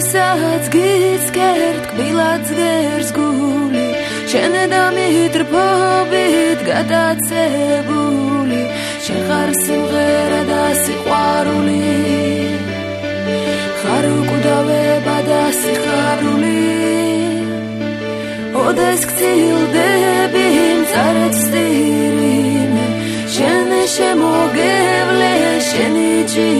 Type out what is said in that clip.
ვისაც გიცქერთ კბილად ზგერს გული შენ დამიტრფობით გადაცებული შენ ხარ სიმღერა და სიყვარული ხარ უკვდავება და სიხარული ოდეს გწილდები მწარეთ სტირიმე შენ შემოგევლე შენი